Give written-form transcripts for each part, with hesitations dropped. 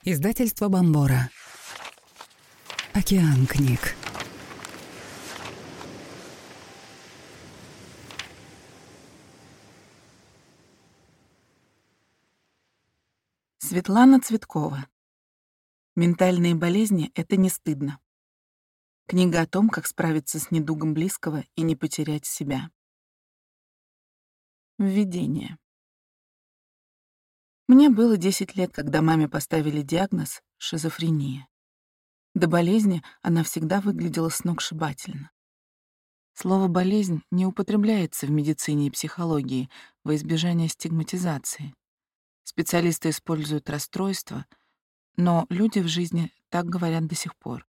Издательство Бомбора. Океан книг. Светлана Цветкова. Ментальные болезни — это не стыдно. Книга о том, как справиться с недугом близкого и не потерять себя. Введение. Мне было 10 лет, когда маме поставили диагноз шизофрения. До болезни она всегда выглядела сногсшибательно. Слово «болезнь» не употребляется в медицине и психологии во избежание стигматизации. Специалисты используют расстройство, но люди в жизни так говорят до сих пор.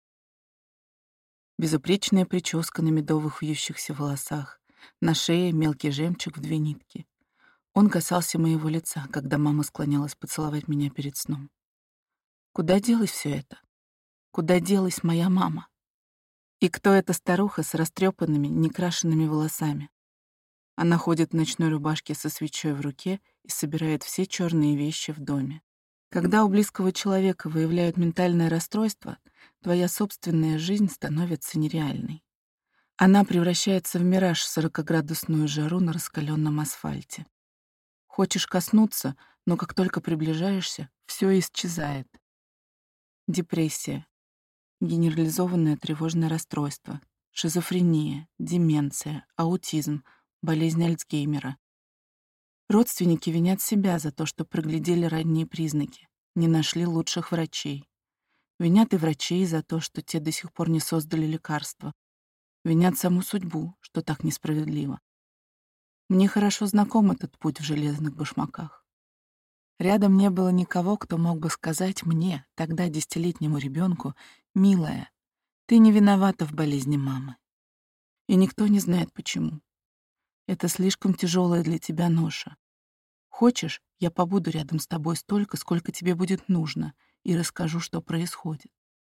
Безупречная прическа на медовых вьющихся волосах, на шее мелкий жемчуг в 2 нитки. Он касался моего лица, когда мама склонялась поцеловать меня перед сном. Куда делось все это? Куда делась моя мама? И кто эта старуха с растрепанными, некрашенными волосами? Она ходит в ночной рубашке со свечой в руке и собирает все черные вещи в доме. Когда у близкого человека выявляют ментальное расстройство, твоя собственная жизнь становится нереальной. Она превращается в мираж в 40-градусную жару на раскаленном асфальте. Хочешь коснуться, но как только приближаешься, все исчезает. Депрессия, генерализованное тревожное расстройство, шизофрения, деменция, аутизм, болезнь Альцгеймера. Родственники винят себя за то, что проглядели ранние признаки, не нашли лучших врачей. Винят и врачей за то, что те до сих пор не создали лекарства. Винят саму судьбу, что так несправедливо. Мне хорошо знаком этот путь в железных башмаках. Рядом не было никого, кто мог бы сказать мне, тогда 10-летнему ребенку: «Милая, ты не виновата в болезни мамы». И никто не знает почему. Это слишком тяжелая для тебя ноша. Хочешь, я побуду рядом с тобой столько, сколько тебе будет нужно, и расскажу, что происходит.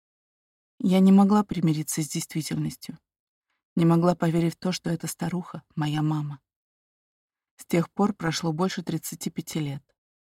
Я не могла примириться с действительностью. Не могла поверить в то, что эта старуха — моя мама. С тех пор прошло больше 35 лет.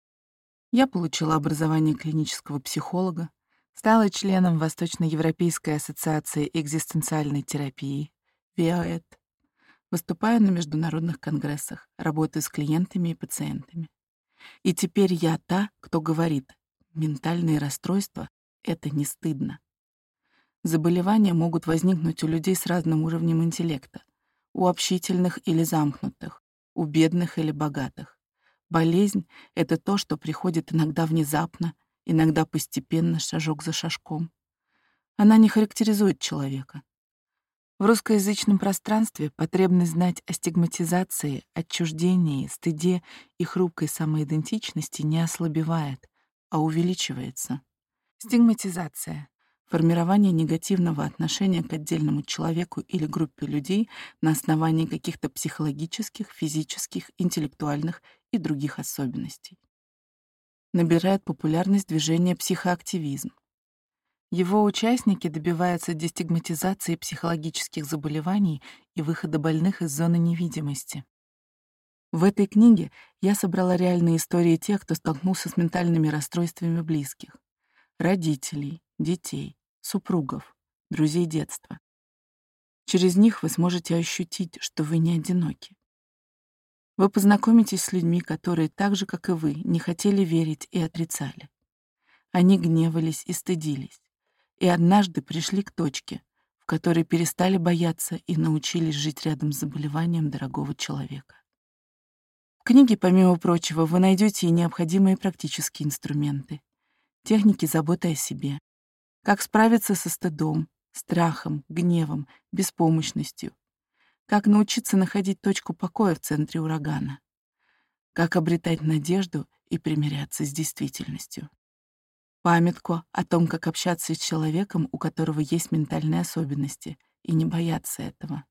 Я получила образование клинического психолога, стала членом Восточноевропейской ассоциации экзистенциальной терапии, ВИАЭТ, выступаю на международных конгрессах, работаю с клиентами и пациентами. И теперь я та, кто говорит: ментальные расстройства — это не стыдно. Заболевания могут возникнуть у людей с разным уровнем интеллекта, у общительных или замкнутых, у бедных или богатых. Болезнь — это то, что приходит иногда внезапно, иногда постепенно, шажок за шажком. Она не характеризует человека. В русскоязычном пространстве потребность знать о стигматизации, отчуждении, стыде и хрупкой самоидентичности не ослабевает, а увеличивается. Стигматизация — формирование негативного отношения к отдельному человеку или группе людей на основании каких-то психологических, физических, интеллектуальных и других особенностей. Набирает популярность движение психоактивизм. Его участники добиваются дестигматизации психологических заболеваний и выхода больных из зоны невидимости. В этой книге я собрала реальные истории тех, кто столкнулся с ментальными расстройствами близких: родителей, детей, супругов, друзей детства. Через них вы сможете ощутить, что вы не одиноки. Вы познакомитесь с людьми, которые так же, как и вы, не хотели верить и отрицали. Они гневались и стыдились, и однажды пришли к точке, в которой перестали бояться и научились жить рядом с заболеванием дорогого человека. В книге, помимо прочего, вы найдете и необходимые практические инструменты, техники заботы о себе, как справиться со стыдом, страхом, гневом, беспомощностью, как научиться находить точку покоя в центре урагана, как обретать надежду и примиряться с действительностью. Памятку о том, как общаться с человеком, у которого есть ментальные особенности, и не бояться этого.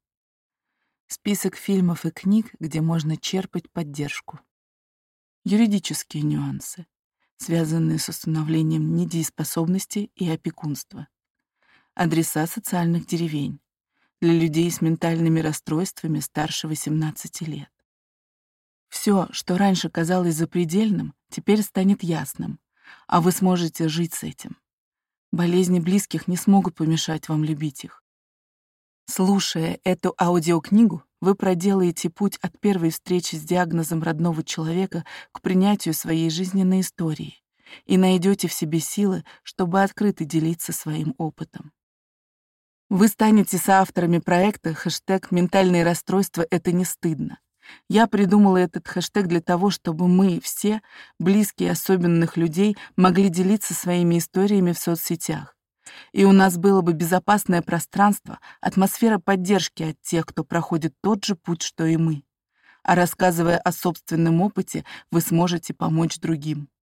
Список фильмов и книг, где можно черпать поддержку. Юридические нюансы, связанные с установлением недееспособности и опекунства. Адреса социальных деревень для людей с ментальными расстройствами старше 18 лет. Все, что раньше казалось запредельным, теперь станет ясным. а вы сможете жить с этим. Болезни близких не смогут помешать вам любить их. Слушая эту аудиокнигу, вы проделаете путь от первой встречи с диагнозом родного человека к принятию своей жизненной истории и найдете в себе силы, чтобы открыто делиться своим опытом. Вы станете соавторами проекта «Ментальные расстройства — это не стыдно». Я придумала этот хэштег для того, чтобы мы все, близкие особенных людей, могли делиться своими историями в соцсетях. И у нас было бы безопасное пространство, атмосфера поддержки от тех, кто проходит тот же путь, что и мы. А рассказывая о собственном опыте, вы сможете помочь другим.